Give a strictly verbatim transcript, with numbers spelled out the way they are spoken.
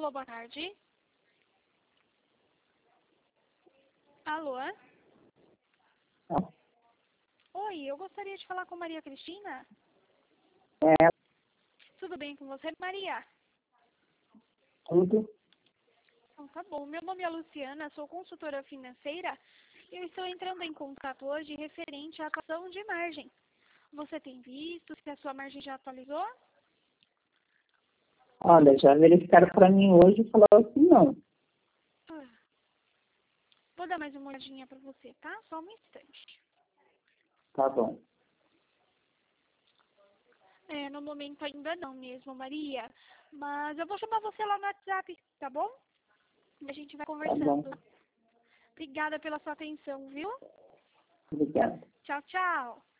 Alô, boa tarde. Alô? Ah, Oi, eu gostaria de falar com Maria Cristina. é Tudo bem com você, Maria? tudo. Então, tá bom. Meu nome é Luciana, sou consultora financeira e eu estou entrando em contato hoje referente à atuação de margem. Você tem visto se a sua margem já atualizou? Olha, já verificaram para mim hoje e falaram assim, não. Ah, vou dar mais uma olhadinha para você, tá? Só um instante. Tá bom. É, no momento ainda não mesmo, Maria. Mas eu vou chamar você lá no WhatsApp, tá bom? E a gente vai Tá conversando. bom. Obrigada pela sua atenção, viu? Obrigada. Tchau, tchau.